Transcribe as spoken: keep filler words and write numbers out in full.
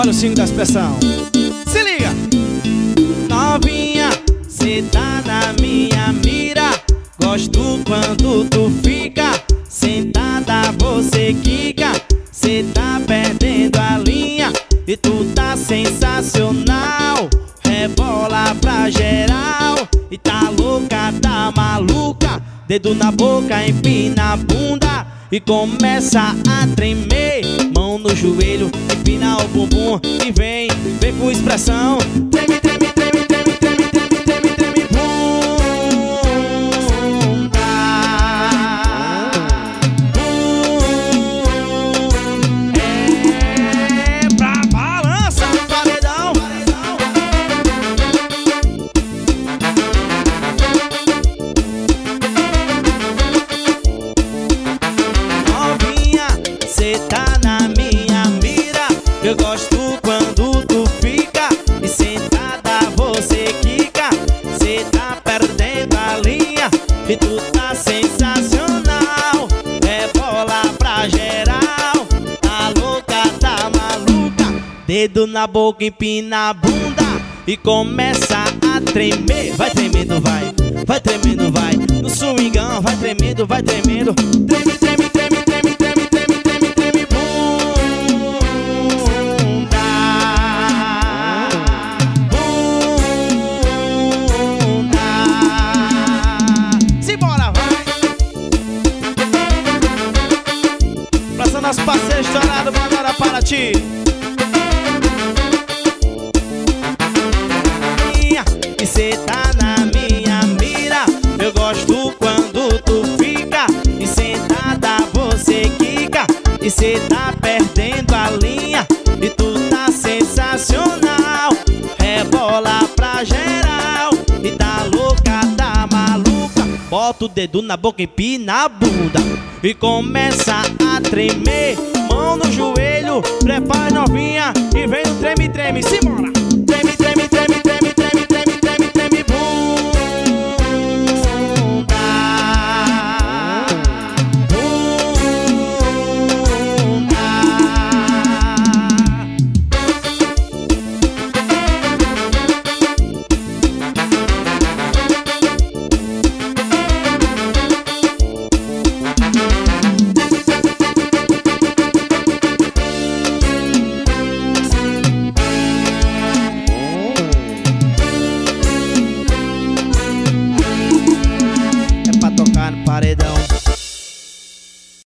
Olha o cinco da expressão. Se liga! Novinha, cê tá na minha mira. Gosto quando tu fica sentada, você quica. Cê tá perdendo a linha e tu tá sensacional. Rebola pra geral e tá louca, tá maluca. Dedo na boca, empina a bunda e começa a tremer. Mão no joelho, empina o bumbum e vem, vem com expressão. Treme, treme, treme, treme, treme, treme, treme, treme, bunda. É pra balança no paredão. Novinha, cê tá na minha mira. Eu gosto quando tu fica e sentada você quica. Cê tá perdendo a linha e tu tá sensacional. Rebola pra geral, tá louca, tá maluca. Dedo na boca, empina a bunda e começa a tremer. Vai tremendo, vai, vai tremendo, vai. No swingão, vai tremendo, vai tremendo. Treme, treme, treme, treme, treme, treme, treme, treme, bunda. Bunda. Simbora, vai. Pra nosso parceiro estourado, agora para ti. E cê tá na minha mira. Eu gosto quando tu fica e sentada você quica. E cê tá perdendo a linha e tu tá sensacional. Rebola pra geral e tá louca, tá maluca. Bota o dedo na boca, empina a bunda e começa a tremer. Mão no joelho, prepara novinha e vem no treme, treme, simbora. Treme, treme, treme, treme, treme, treme, treme, treme, bunda. Bunda. É pra tocar no paredão.